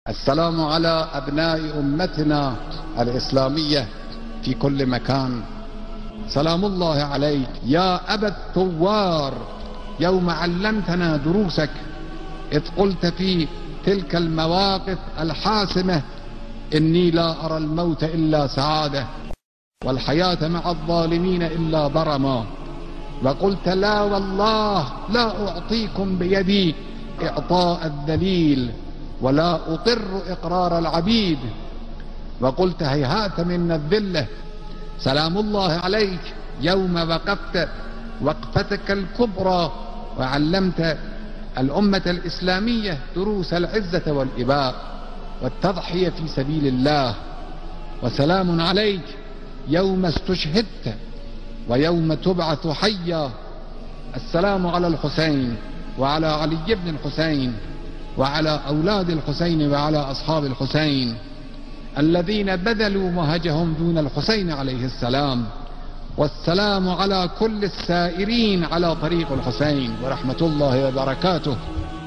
السلام على أبناء أمتنا الإسلامية في كل مكان. سلام الله عليك يا أبا الثوار، يوم علمتنا دروسك إذ قلت في تلك المواقف الحاسمة: إني لا أرى الموت إلا سعادة والحياة مع الظالمين إلا ضرما. وقلت: لا والله لا أعطيكم بيدي إعطاء الذليل ولا أقر إقرار العبيد. وقلت: هيهات من الذلة. سلام الله عليك يوم وقفت وقفتك الكبرى وعلمت الأمة الإسلامية دروس العزة والإباء والتضحية في سبيل الله. وسلام عليك يوم استشهدت ويوم تبعث حيا. السلام على الحسين وعلى علي بن الحسين وعلى أولاد الحسين وعلى أصحاب الحسين الذين بذلوا مهجهم دون الحسين عليه السلام. والسلام على كل السائرين على طريق الحسين ورحمة الله وبركاته.